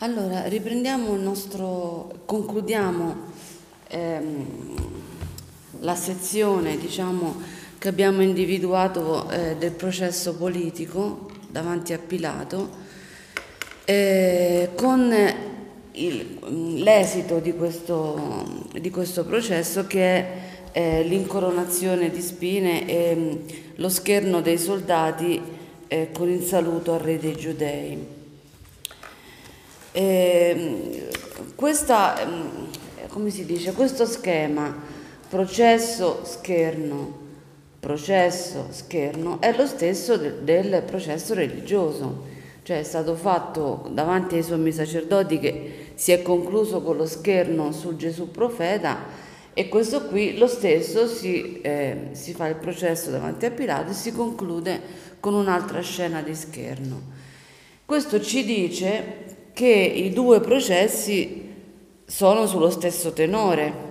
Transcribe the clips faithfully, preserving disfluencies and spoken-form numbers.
Allora, riprendiamo il nostro, concludiamo ehm, la sezione, diciamo, che abbiamo individuato eh, del processo politico davanti a Pilato, eh, con il- l'esito di questo, di questo processo che è eh, l'incoronazione di spine e mh, lo scherno dei soldati eh, con il saluto al re dei Giudei. Eh, questa, ehm, come si dice, questo schema processo scherno, processo scherno è lo stesso de- del processo religioso, cioè è stato fatto davanti ai sommi sacerdoti che si è concluso con lo scherno su Gesù profeta e questo qui lo stesso si, eh, si fa il processo davanti a Pilato e si conclude con un'altra scena di scherno. Questo ci dice che i due processi sono sullo stesso tenore,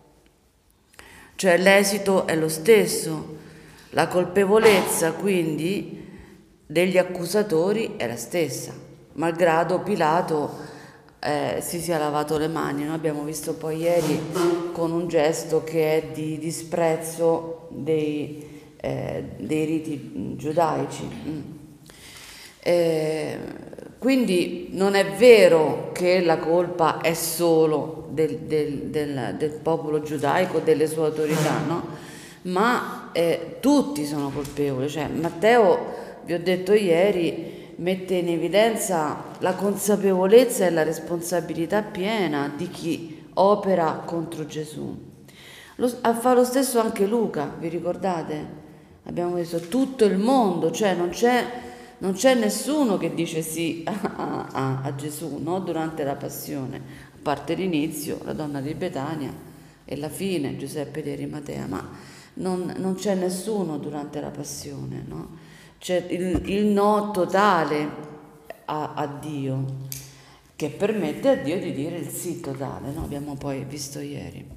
cioè l'esito è lo stesso, la colpevolezza quindi degli accusatori è la stessa, malgrado Pilato eh, si sia lavato le mani. Noi abbiamo visto poi ieri con un gesto che è di disprezzo dei, eh, dei riti giudaici. Mm. Eh, quindi non è vero che la colpa è solo del, del- del- del popolo giudaico, delle sue autorità, no? Ma eh, tutti sono colpevoli. Cioè, Matteo, vi ho detto ieri, mette in evidenza la consapevolezza e la responsabilità piena di chi opera contro Gesù. Lo, fa lo stesso anche Luca, vi ricordate? Abbiamo visto tutto il mondo, cioè non c'è non c'è nessuno che dice sì a, a- a Gesù, no? Durante la passione, a parte l'inizio, la donna di Betania e la fine, Giuseppe di Arimatea, ma non, non c'è nessuno durante la passione, no? C'è il, il no totale a, a Dio, che permette a Dio di dire il sì totale, no? Abbiamo poi visto ieri.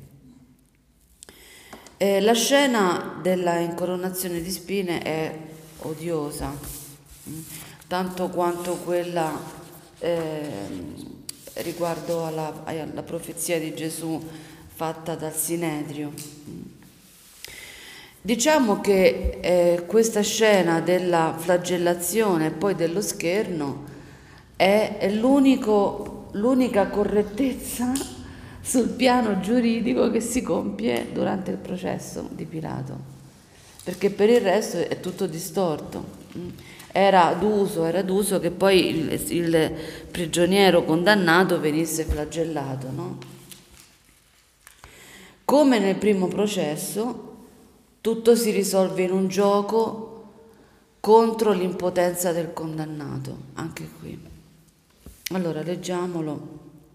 Eh, la scena della incoronazione di spine è odiosa, mm, tanto quanto quella ehm, riguardo alla, alla profezia di Gesù fatta dal Sinedrio. Mm. Diciamo che eh, questa scena della flagellazione e poi dello scherno è, è l'unico- l'unica correttezza sul piano giuridico che si compie durante il processo di Pilato, perché per il resto è tutto distorto. Mm. Era d'uso, era d'uso che poi il, il prigioniero condannato venisse flagellato, no? Come nel primo processo, tutto si risolve in un gioco contro l'impotenza del condannato, anche qui. Allora, leggiamolo.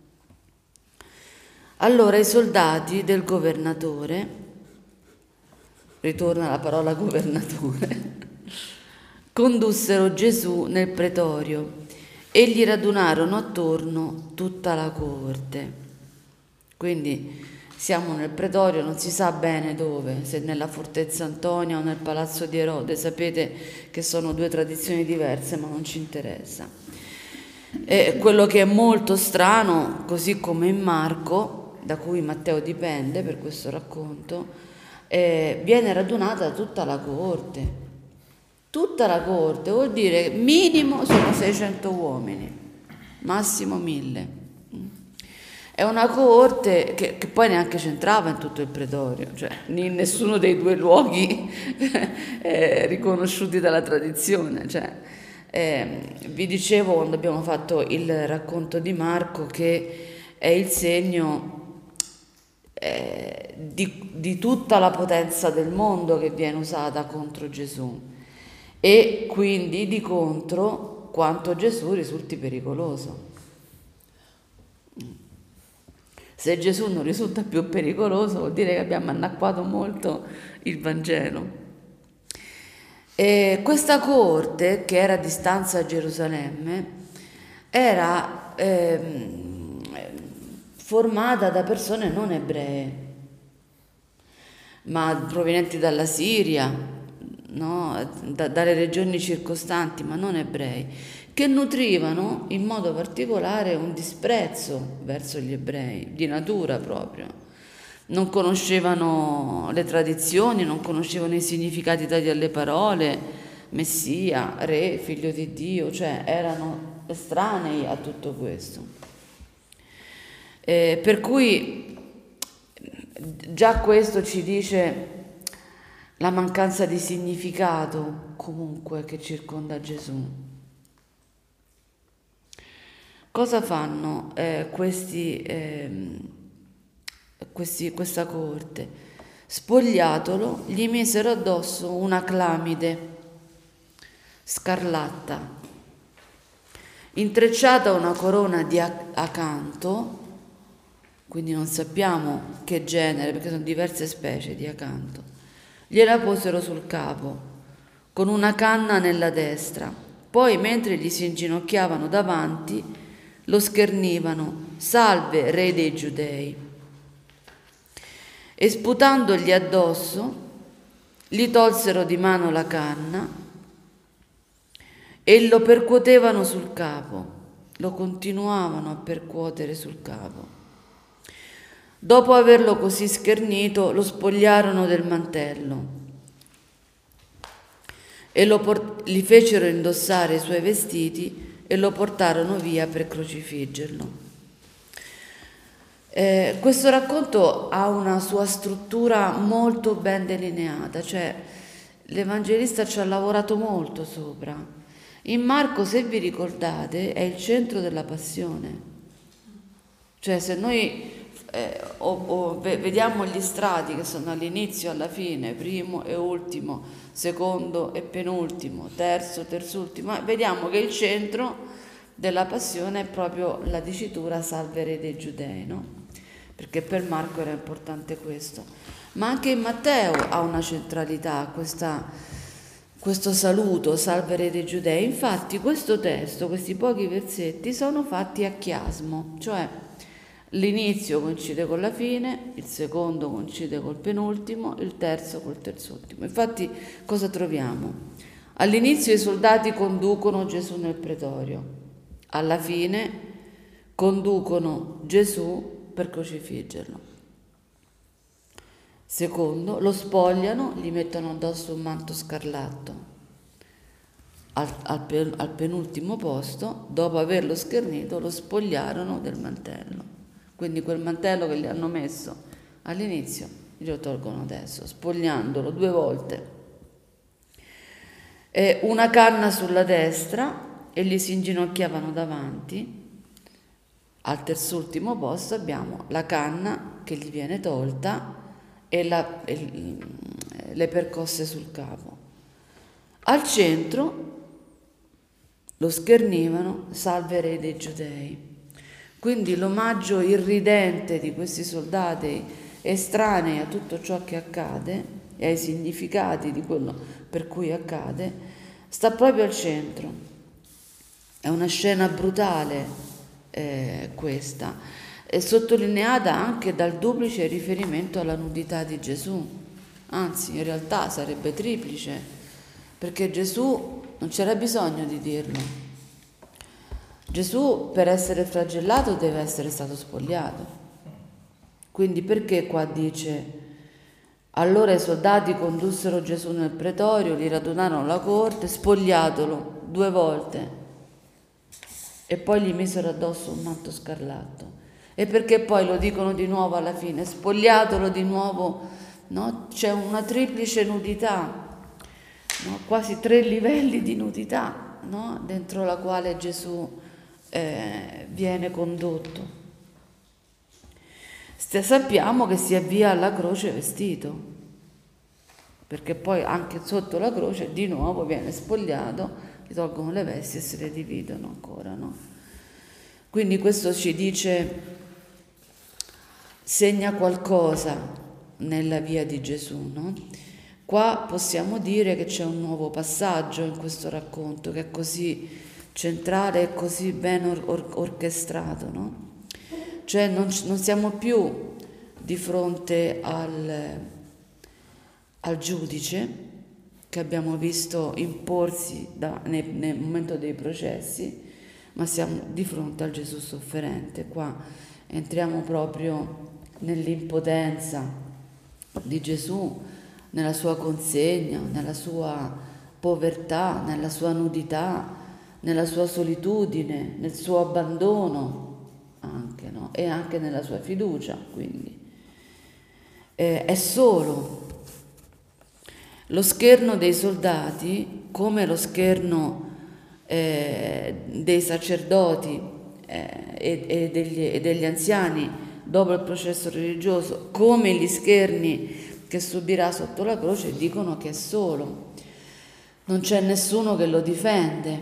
Allora i soldati del governatore, ritorna la parola governatore, condussero Gesù nel pretorio e gli radunarono attorno tutta la coorte. Quindi siamo nel pretorio, non si sa bene dove, se nella fortezza Antonia o nel palazzo di Erode, sapete che sono due tradizioni diverse, ma non ci interessa. E quello che è molto strano, così come in Marco, da cui Matteo dipende per questo racconto, eh, viene radunata tutta la coorte. Tutta la coorte vuol dire minimo sono seicento uomini, massimo mille. È una coorte che, che poi neanche c'entrava in tutto il pretorio, cioè in nessuno dei due luoghi eh, riconosciuti dalla tradizione. Cioè, eh, vi dicevo quando abbiamo fatto il racconto di Marco che è il segno eh, di, di tutta la potenza del mondo che viene usata contro Gesù e quindi di contro quanto Gesù risulti pericoloso. Se Gesù non risulta più pericoloso vuol dire che abbiamo annacquato molto il Vangelo. E questa corte, che era a distanza a Gerusalemme, era ehm, formata da persone non ebree, ma provenienti dalla Siria, no, da, dalle regioni circostanti, ma non ebrei, che nutrivano in modo particolare un disprezzo verso gli ebrei, di natura proprio. Non conoscevano le tradizioni, non conoscevano i significati dati alle parole, Messia, Re, Figlio di Dio, cioè erano estranei a tutto questo. Eh, per cui già questo ci dice la mancanza di significato comunque che circonda Gesù. Cosa fanno eh, questi, eh, questi, questa corte? Spogliatolo, gli misero addosso una clamide scarlatta, intrecciata una corona di acanto, quindi non sappiamo che genere, perché sono diverse specie di acanto, gliela posero sul capo, con una canna nella destra. Poi, mentre gli si inginocchiavano davanti, lo schernivano: salve, re dei Giudei. E sputandogli addosso, gli tolsero di mano la canna e lo percuotevano sul capo, lo continuavano a percuotere sul capo. Dopo averlo così schernito, lo spogliarono del mantello e lo port- gli fecero indossare i suoi vestiti e lo portarono via per crocifiggerlo. Eh, questo racconto ha una sua struttura molto ben delineata, cioè l'Evangelista ci ha lavorato molto sopra. In Marco, se vi ricordate, è il centro della passione. Cioè se noi eh, o, o vediamo gli strati che sono all'inizio e alla fine, primo e ultimo, secondo e penultimo, terzo, terzultimo, vediamo che il centro della passione è proprio la dicitura salve re dei Giudei, no? Perché per Marco era importante questo. Ma anche in Matteo ha una centralità questa, questo saluto salve re dei Giudei. Infatti questo testo, questi pochi versetti sono fatti a chiasmo, cioè l'inizio coincide con la fine, il secondo coincide col penultimo, il terzo col terzultimo. Infatti cosa troviamo? All'inizio i soldati conducono Gesù nel pretorio, alla fine conducono Gesù per crocifiggerlo. Secondo, lo spogliano, gli mettono addosso un manto scarlatto. Al, al, al penultimo posto, dopo averlo schernito, lo spogliarono del mantello. Quindi quel mantello che gli hanno messo all'inizio, glielo tolgono adesso, spogliandolo due volte. E una canna sulla destra e gli si inginocchiavano davanti. Al terzultimo posto abbiamo la canna che gli viene tolta e, la, e le percosse sul capo. Al centro lo schernivano salve re dei Giudei. Quindi l'omaggio irridente di questi soldati estranei a tutto ciò che accade e ai significati di quello per cui accade sta proprio al centro. È una scena brutale eh, questa, è sottolineata anche dal duplice riferimento alla nudità di Gesù, anzi in realtà sarebbe triplice, perché Gesù non c'era bisogno di dirlo. Gesù per essere flagellato deve essere stato spogliato. Quindi perché qua dice: allora i soldati condussero Gesù nel pretorio, li radunarono alla corte, spogliatolo due volte e poi gli misero addosso un manto scarlatto. E perché poi lo dicono di nuovo alla fine, spogliatolo di nuovo, no? C'è una triplice nudità, no? Quasi tre livelli di nudità, no? Dentro la quale Gesù eh, viene condotto. Sappiamo che si avvia alla croce vestito, perché poi anche sotto la croce di nuovo viene spogliato, gli tolgono le vesti e se le dividono ancora, no? Quindi questo ci dice, segna qualcosa nella via di Gesù, no? Qua possiamo dire che c'è un nuovo passaggio in questo racconto che è così centrale e così ben or- or- orchestrato, no? Cioè non, non siamo più di fronte al, al giudice che abbiamo visto imporsi da, nel, nel momento dei processi, ma siamo di fronte al Gesù sofferente. Qua entriamo proprio nell'impotenza di Gesù, nella sua consegna, nella sua povertà, nella sua nudità, nella sua solitudine, nel suo abbandono anche, no? E anche nella sua fiducia, quindi. Eh, è solo. Lo scherno dei soldati, come lo scherno eh, dei sacerdoti eh, e, e, degli, e degli anziani dopo il processo religioso, come gli scherni che subirà sotto la croce, dicono che è solo. Non c'è nessuno che lo difende,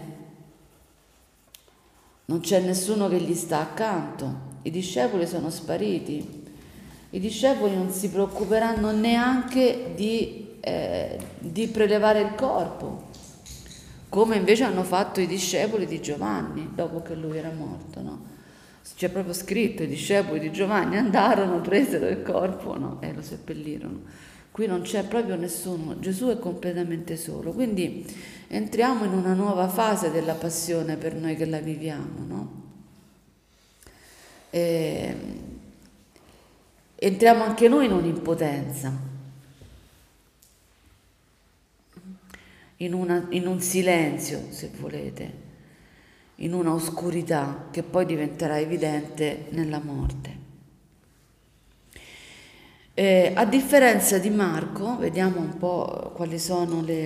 non c'è nessuno che gli sta accanto. I discepoli sono spariti. I discepoli non si preoccuperanno neanche di, eh, di prelevare il corpo, come invece hanno fatto i discepoli di Giovanni dopo che lui era morto, no? C'è proprio scritto: i discepoli di Giovanni andarono, presero il corpo, no? E lo seppellirono. Qui non c'è proprio nessuno, Gesù è completamente solo. Quindi entriamo in una nuova fase della passione per noi che la viviamo, no? E entriamo anche noi in un'impotenza, in, una, in un silenzio, se volete, in una oscurità che poi diventerà evidente nella morte. Eh, a differenza di Marco, vediamo un po' quali sono le,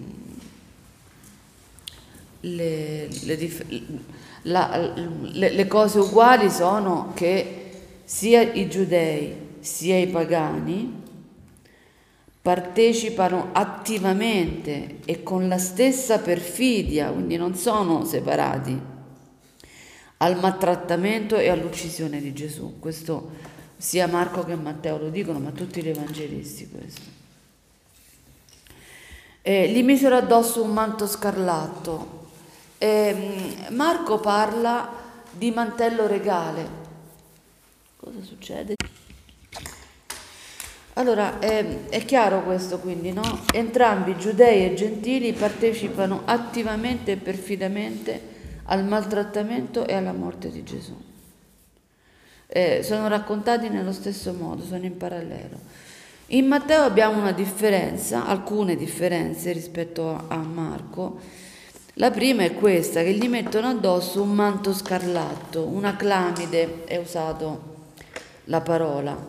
le, le, dif- la, le, le cose uguali sono che sia i giudei sia i pagani partecipano attivamente e con la stessa perfidia, quindi non sono separati, al maltrattamento e all'uccisione di Gesù. Questo sia Marco che Matteo lo dicono, ma tutti gli evangelisti questo. Eh, gli misero addosso un manto scarlatto. Eh, Marco parla di mantello regale. Cosa succede? Allora, è, è chiaro questo, quindi, no? Entrambi, giudei e gentili, partecipano attivamente e perfidamente al maltrattamento e alla morte di Gesù. Eh, sono raccontati nello stesso modo, sono in parallelo. In Matteo abbiamo una differenza, alcune differenze rispetto a, a Marco. La prima è questa, che gli mettono addosso un manto scarlatto, una clamide, è usato la parola.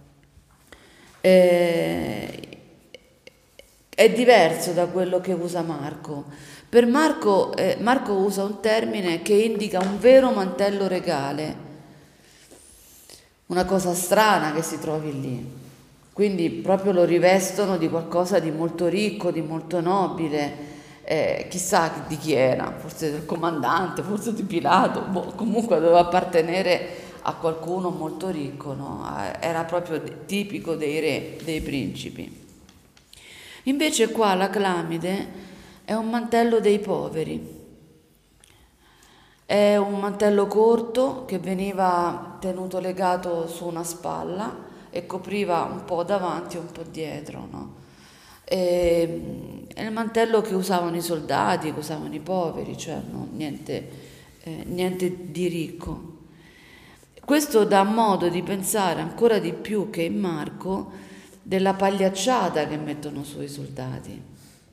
Eh, è diverso da quello che usa Marco. Per Marco, eh, Marco usa un termine che indica un vero mantello regale, una cosa strana che si trovi lì. Quindi proprio lo rivestono di qualcosa di molto ricco, di molto nobile. Eh, chissà di chi era, forse del comandante, forse di Pilato, boh, comunque doveva appartenere a qualcuno molto ricco, no? Era proprio tipico dei re, dei principi. Invece qua la clamide è un mantello dei poveri, è un mantello corto che veniva tenuto legato su una spalla e copriva un po' davanti e un po' dietro, no? E, è il mantello che usavano i soldati, che usavano i poveri, cioè no, niente, eh, niente di ricco. Questo dà modo di pensare ancora di più che in Marco della pagliacciata che mettono sui soldati,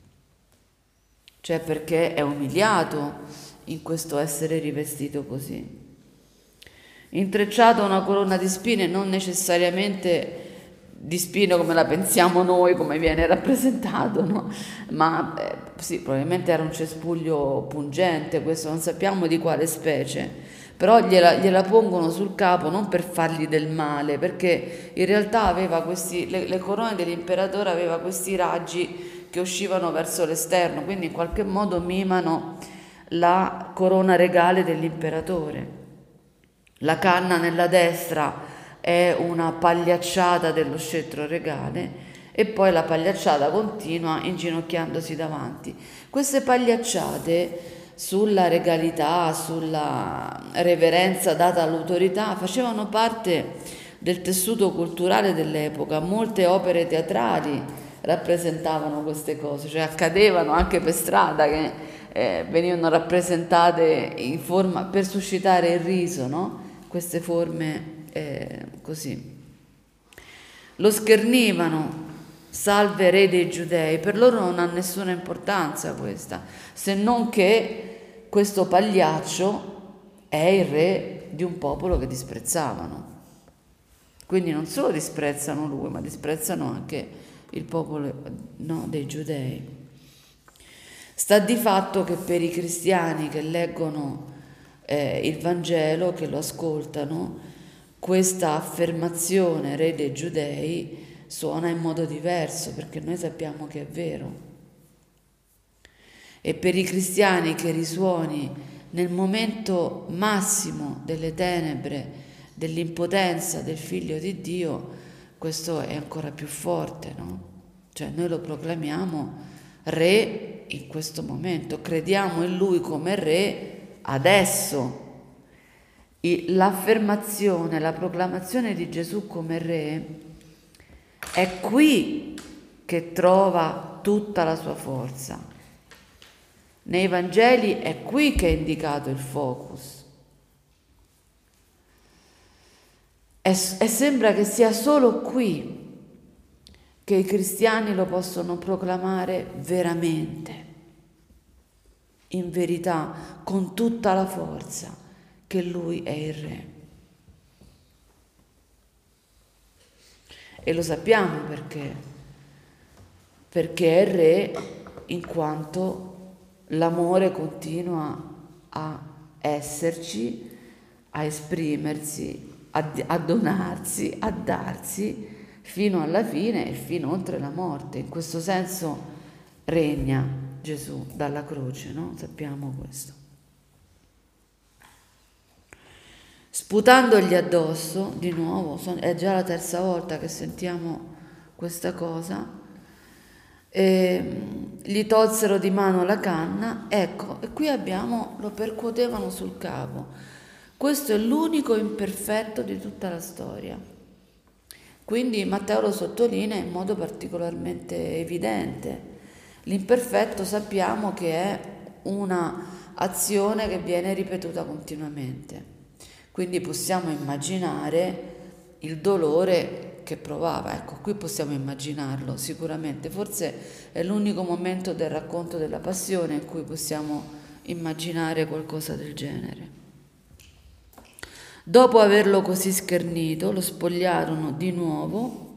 cioè perché è umiliato in questo essere rivestito così. Intrecciato una corona di spine, non necessariamente di spine come la pensiamo noi, come viene rappresentato, no? Ma eh, sì, probabilmente era un cespuglio pungente, questo non sappiamo di quale specie. Però gliela, gliela pongono sul capo non per fargli del male, perché in realtà aveva questi, le, le corone dell'imperatore aveva questi raggi che uscivano verso l'esterno, quindi in qualche modo mimano la corona regale dell'imperatore. La canna nella destra è una pagliacciata dello scettro regale e poi la pagliacciata continua inginocchiandosi davanti. Queste pagliacciate sulla regalità, sulla reverenza data all'autorità, facevano parte del tessuto culturale dell'epoca. Molte opere teatrali rappresentavano queste cose, cioè accadevano anche per strada che eh, venivano rappresentate in forma per suscitare il riso, no? Queste forme eh, così. Lo schernivano, salve re dei giudei, per loro non ha nessuna importanza questa, se non che questo pagliaccio è il re di un popolo che disprezzavano. Quindi non solo disprezzano lui, ma disprezzano anche il popolo, no, dei giudei. Sta di fatto che per i cristiani che leggono eh, il Vangelo, che lo ascoltano, questa affermazione re dei giudei suona in modo diverso, perché noi sappiamo che è vero. E per i cristiani che risuoni nel momento massimo delle tenebre, dell'impotenza del Figlio di Dio, questo è ancora più forte, no? Cioè noi lo proclamiamo re in questo momento, crediamo in Lui come re adesso. L'affermazione, la proclamazione di Gesù come re è qui che trova tutta la sua forza. Nei Vangeli è qui che è indicato il focus. E, e sembra che sia solo qui che i cristiani lo possono proclamare veramente, in verità, con tutta la forza, che Lui è il Re. E lo sappiamo perché, perché è il Re in quanto l'amore continua a esserci, a esprimersi, a, a donarsi, a darsi fino alla fine e fino oltre la morte. In questo senso regna Gesù dalla croce, no? Sappiamo questo. Sputandogli addosso, di nuovo, è già la terza volta che sentiamo questa cosa, e gli tolsero di mano la canna, ecco, e qui abbiamo, lo percuotevano sul capo. Questo è l'unico imperfetto di tutta la storia. Quindi Matteo lo sottolinea in modo particolarmente evidente. L'imperfetto sappiamo che è una azione che viene ripetuta continuamente. Quindi possiamo immaginare il dolore che provava. Ecco, qui possiamo immaginarlo sicuramente. Forse è l'unico momento del racconto della passione in cui possiamo immaginare qualcosa del genere. Dopo averlo così schernito, lo spogliarono di nuovo.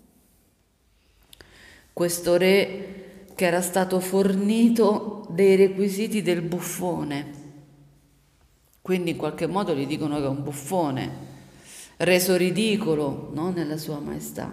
Questo re che era stato fornito dei requisiti del buffone. Quindi in qualche modo gli dicono che è un buffone, reso ridicolo, no? Nella sua maestà.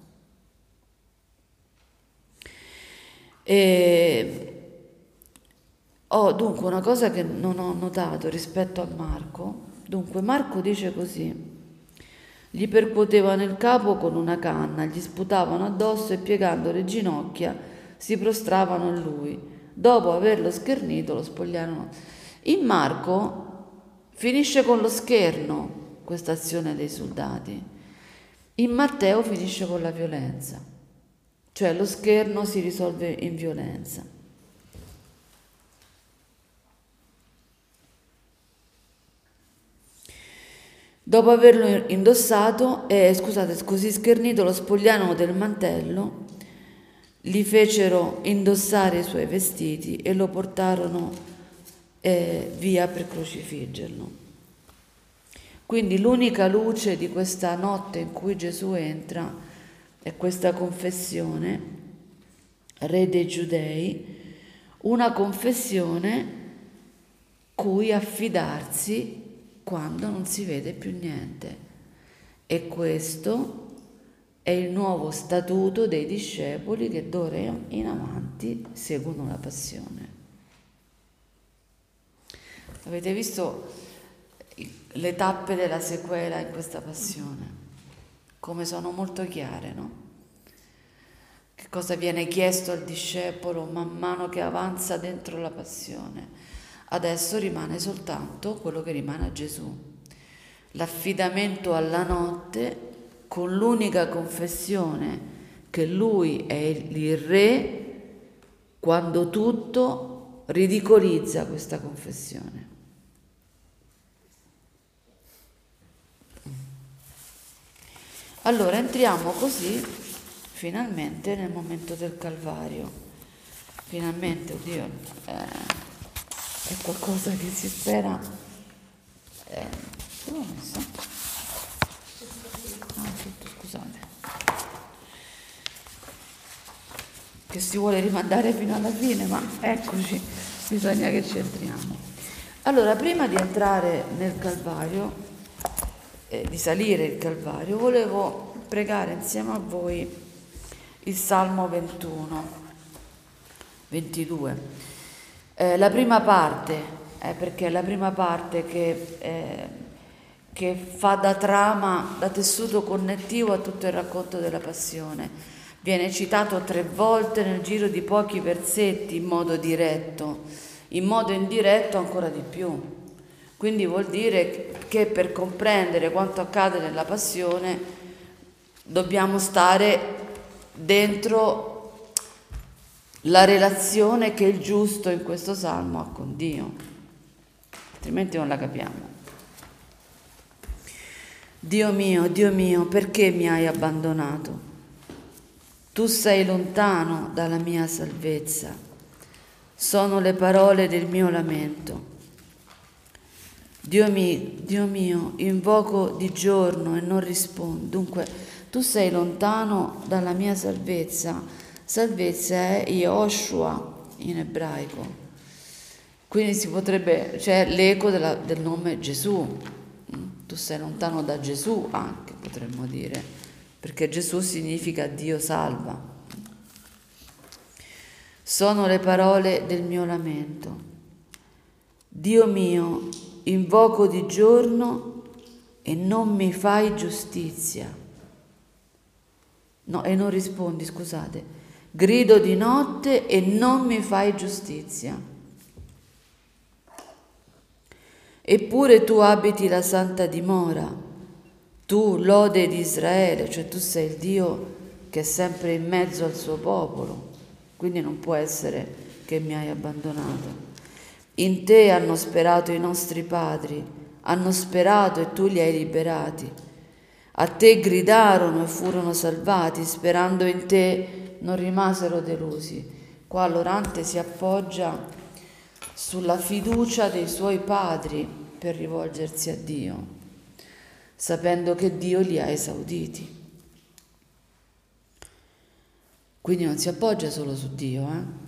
E oh, dunque, una cosa che non ho notato rispetto a Marco, dunque Marco dice così: gli percuotevano il capo con una canna, gli sputavano addosso e piegando le ginocchia si prostravano a lui. Dopo averlo schernito lo spogliarono. In Marco finisce con lo scherno questa azione dei soldati. In Matteo finisce con la violenza, cioè lo scherno si risolve in violenza. Dopo averlo indossato, eh, scusate, così schernito, lo spogliarono del mantello, gli fecero indossare i suoi vestiti e lo portarono eh, via per crocifiggerlo. Quindi l'unica luce di questa notte in cui Gesù entra è questa confessione, Re dei Giudei, una confessione cui affidarsi quando non si vede più niente. E questo è il nuovo statuto dei discepoli che d'ora in avanti seguono la passione. Avete visto le tappe della sequela in questa passione, come sono molto chiare, no? Che cosa viene chiesto al discepolo man mano che avanza dentro la passione? Adesso rimane soltanto quello che rimane a Gesù, l'affidamento alla notte con l'unica confessione che lui è il re quando tutto ridicolizza questa confessione. Allora entriamo così finalmente nel momento del Calvario. Finalmente, oddio, eh, è qualcosa che si spera. Eh, dove l'ho messo? Ah, tutto, scusate. Che si vuole rimandare fino alla fine, ma eccoci, bisogna che ci entriamo. Allora, prima di entrare nel Calvario, eh, di salire il Calvario, volevo pregare insieme a voi il Salmo ventuno, ventidue. Eh, la prima parte, eh, perché è la prima parte che, eh, che fa da trama, da tessuto connettivo a tutto il racconto della Passione. Viene citato tre volte nel giro di pochi versetti in modo diretto, in modo indiretto ancora di più. Quindi vuol dire che per comprendere quanto accade nella Passione dobbiamo stare dentro la relazione che il giusto in questo salmo ha con Dio, altrimenti non la capiamo. Dio mio, Dio mio, perché mi hai abbandonato? Tu sei lontano dalla mia salvezza. Sono le parole del mio lamento. Dio mio, Dio mio, invoco di giorno e non rispondo. Dunque, tu sei lontano dalla mia salvezza. Salvezza è Yehoshua in ebraico. Quindi si potrebbe, c'è l'eco della, del nome Gesù. Tu sei lontano da Gesù anche, potremmo dire, perché Gesù significa Dio salva. Sono le parole del mio lamento. Dio mio, invoco di giorno e non mi fai giustizia. No, e non rispondi, scusate. Grido di notte e non mi fai giustizia. Eppure tu abiti la santa dimora. Tu, lode di Israele, cioè tu sei il Dio che è sempre in mezzo al suo popolo. Quindi non può essere che mi hai abbandonato. In te hanno sperato i nostri padri, hanno sperato e tu li hai liberati. A te gridarono e furono salvati, sperando in te non rimasero delusi. Qua l'orante si appoggia sulla fiducia dei suoi padri per rivolgersi a Dio, sapendo che Dio li ha esauditi. Quindi non si appoggia solo su Dio, eh?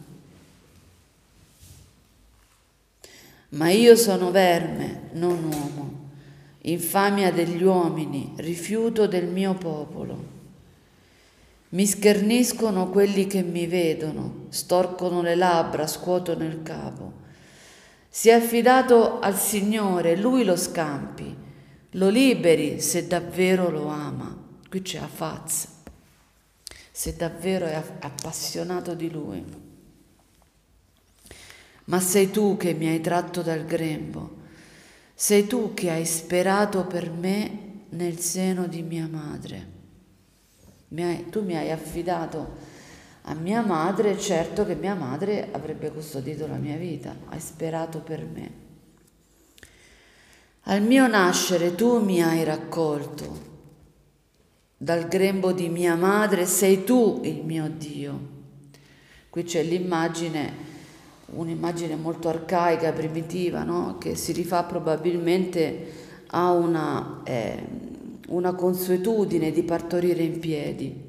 Ma io sono verme, non uomo, infamia degli uomini, rifiuto del mio popolo. Mi scherniscono quelli che mi vedono, storcono le labbra, scuotono il capo. Si è affidato al Signore, Lui lo scampi, lo liberi se davvero lo ama. Qui c'è Afaz, se davvero è appassionato di Lui. Ma sei tu che mi hai tratto dal grembo, sei tu che hai sperato per me nel seno di mia madre. Mi hai, tu mi hai affidato a mia madre, certo che mia madre avrebbe custodito la mia vita, hai sperato per me. Al mio nascere tu mi hai raccolto, dal grembo di mia madre sei tu il mio Dio. Qui c'è l'immagine, un'immagine molto arcaica, primitiva, no? Che si rifà probabilmente a una, eh, una consuetudine di partorire in piedi.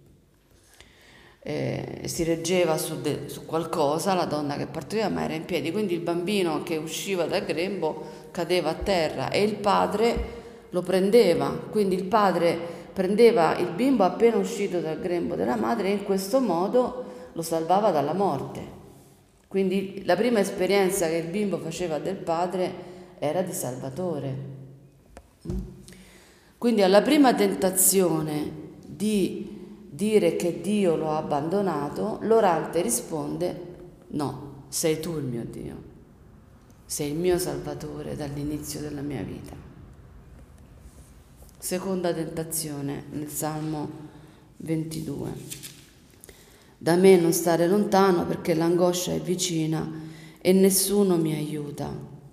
Eh, si reggeva su, de, su qualcosa la donna che partoriva, ma era in piedi, quindi il bambino che usciva dal grembo cadeva a terra e il padre lo prendeva, quindi il padre prendeva il bimbo appena uscito dal grembo della madre e in questo modo lo salvava dalla morte. Quindi la prima esperienza che il bimbo faceva del padre era di salvatore. Quindi alla prima tentazione di dire che Dio lo ha abbandonato, l'orante risponde: no, sei tu il mio Dio, sei il mio salvatore dall'inizio della mia vita. Seconda tentazione nel Salmo ventidue. Da me non stare lontano perché l'angoscia è vicina e nessuno mi aiuta.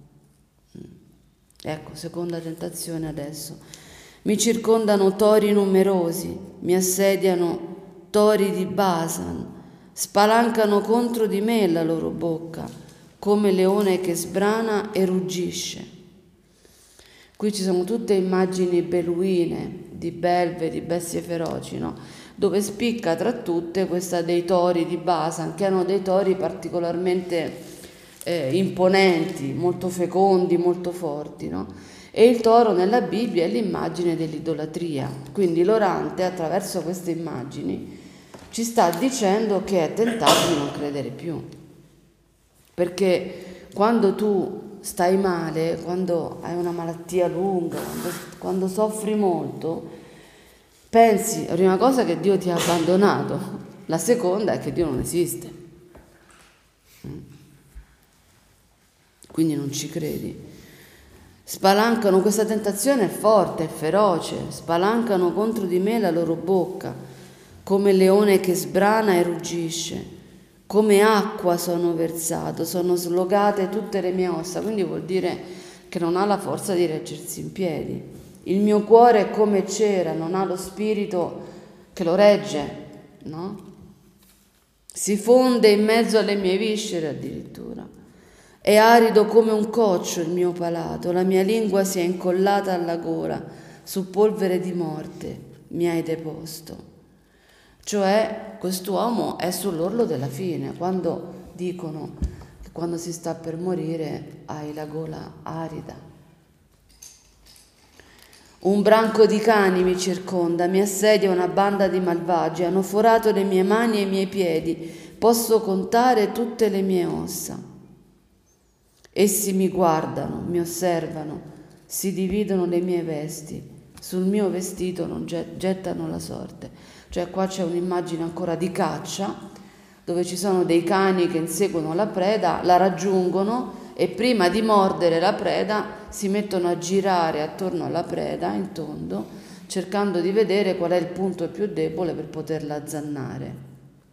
Ecco, seconda tentazione adesso. Mi circondano tori numerosi, mi assediano tori di Basan, spalancano contro di me la loro bocca, come leone che sbrana e ruggisce. Qui ci sono tutte immagini beluine, di belve, di bestie feroci, no? Dove spicca tra tutte questa dei tori di Basan, che erano dei tori particolarmente eh, imponenti, molto fecondi, molto forti, no? E il toro nella Bibbia è l'immagine dell'idolatria, quindi l'orante attraverso queste immagini ci sta dicendo che è tentato di non credere più, perché quando tu stai male, quando hai una malattia lunga, quando, quando soffri molto, pensi, la prima cosa, che Dio ti ha abbandonato, la seconda è che Dio non esiste, quindi non ci credi. Spalancano, questa tentazione è forte, è feroce, spalancano contro di me la loro bocca, come leone che sbrana e ruggisce, come acqua sono versato, sono slogate tutte le mie ossa, quindi vuol dire che non ha la forza di reggersi in piedi. Il mio cuore è come cera, non ha lo spirito che lo regge, no? Si fonde in mezzo alle mie viscere addirittura. È arido come un coccio il mio palato, la mia lingua si è incollata alla gola, su polvere di morte mi hai deposto. Cioè, quest'uomo è sull'orlo della fine, quando dicono che quando si sta per morire hai la gola arida. Un branco di cani mi circonda, mi assedia una banda di malvagi, hanno forato le mie mani e i miei piedi, posso contare tutte le mie ossa. Essi mi guardano, mi osservano, si dividono le mie vesti, sul mio vestito non gettano la sorte. Cioè qua c'è un'immagine ancora di caccia, dove ci sono dei cani che inseguono la preda, la raggiungono e prima di mordere la preda si mettono a girare attorno alla preda in tondo, cercando di vedere qual è il punto più debole per poterla azzannare.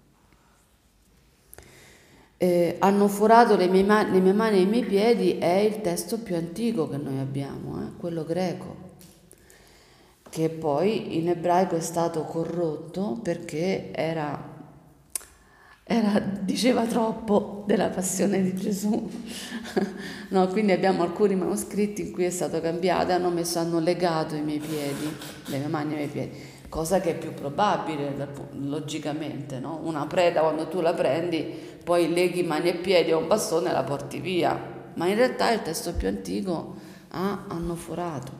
Eh, hanno forato le mie, man- le mie mani e i miei piedi è il testo più antico che noi abbiamo, eh, quello greco, che poi in ebraico è stato corrotto perché era, era, diceva troppo della passione di Gesù. No, quindi abbiamo alcuni manoscritti in cui è stato cambiato, hanno messo, hanno legato i miei piedi, le mie mani e i miei piedi, cosa che è più probabile logicamente, no? Una preda, quando tu la prendi, poi leghi mani e piedi a un bastone e la porti via, ma in realtà il testo più antico ah, hanno forato.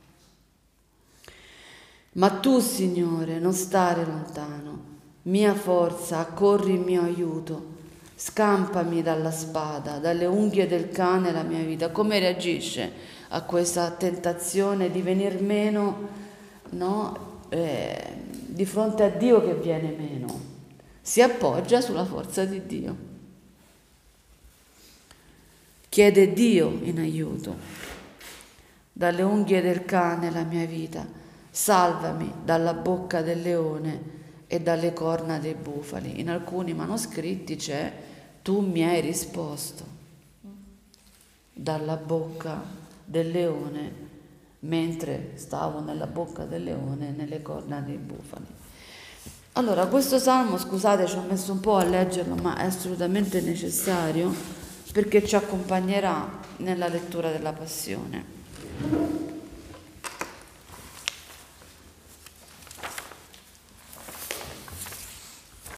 Ma tu, Signore, non stare lontano, mia forza, accorri in mio aiuto, scampami dalla spada, dalle unghie del cane la mia vita. Come reagisce a questa tentazione di venir meno, no? Eh, di fronte a Dio che viene meno? Si appoggia sulla forza di Dio. Chiede Dio in aiuto. Dalle unghie del cane la mia vita, salvami dalla bocca del leone e dalle corna dei bufali. In alcuni manoscritti c'è tu mi hai risposto dalla bocca del leone, mentre stavo nella bocca del leone e nelle corna dei bufali. Allora, questo salmo, scusate, ci ho messo un po' a leggerlo, ma è assolutamente necessario perché ci accompagnerà nella lettura della Passione.